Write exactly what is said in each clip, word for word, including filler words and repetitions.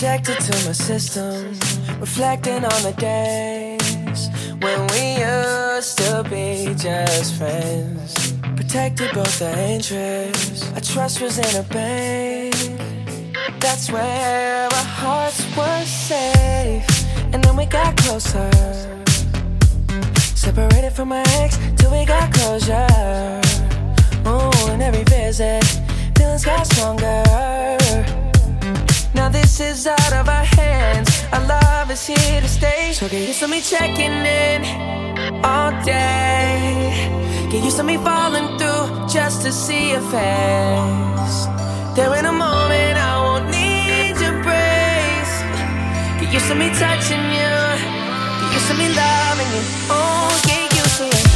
injected to my system, reflecting on the days when we used to be just friends. Protected both our interests, our trust was in a bank. That's where our hearts were safe. And then we got closer, separated from my ex till we got closure. Oh, and every visit, feelings got stronger. Now this is out of our hands, our love is here to stay. So get used to me checking in all day. Get used to me falling through just to see your face. There in a moment I won't need your praise. Get used to me touching you, get used to me loving you. Oh, get used to it.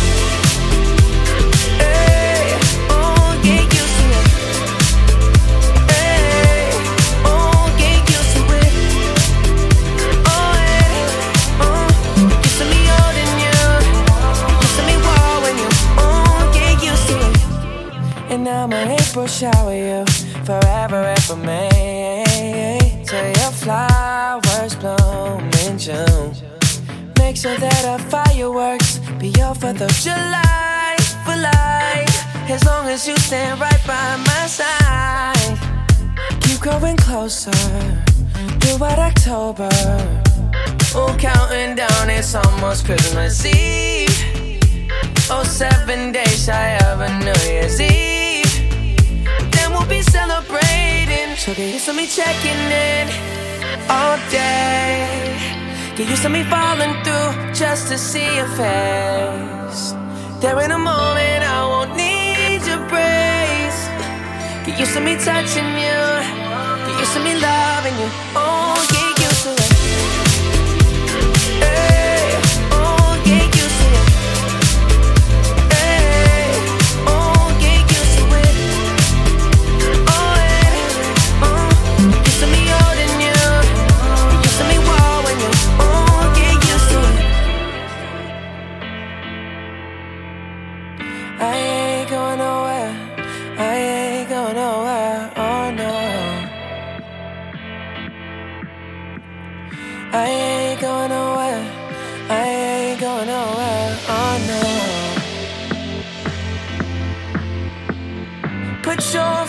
Hey, oh, get used to it. Hey, oh, get used to it. Oh, hey, oh, get used to me holding you, get used to me warming you. Oh, get used to it. And now my April shower you forever and for me. Till your flowers bloom in June. Make sure that our fireworks be your fourth of July for life. As long as you stand right by my side. Keep growing closer throughout October. Oh, counting down, it's almost Christmas Eve. Oh, seven days shy of a New Year's Eve. Then we'll be celebrating. So get used to me checking in all day. Get used to me falling through just to see your face. There in a moment I won't need your praise. Get used to me touching you, get used to me loving you. Oh, get used to it. Hey, oh, get used to it. Hey, oh, get used to it. Oh, hey, oh, get used to me holding you, get used to me warming you. Oh, get used to it. I ain't going nowhere, I ain't going nowhere, oh no. I ain't going nowhere, I ain't going nowhere, oh no. Put your